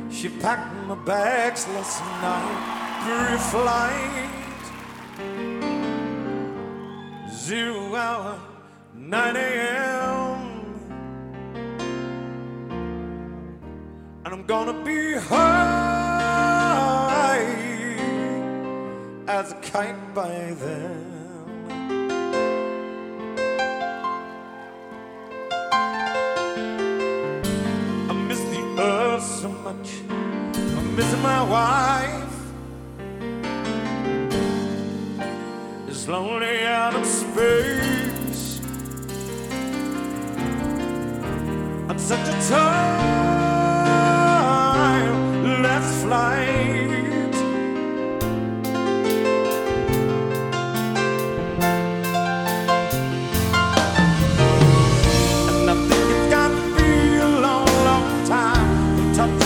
She packed my bags last night, pre-flight, 0 hour, 9 a.m. And I'm gonna be high as a kite by then. I miss the earth so much, I'm missing my wife. It's lonely out in space. I'm such a tough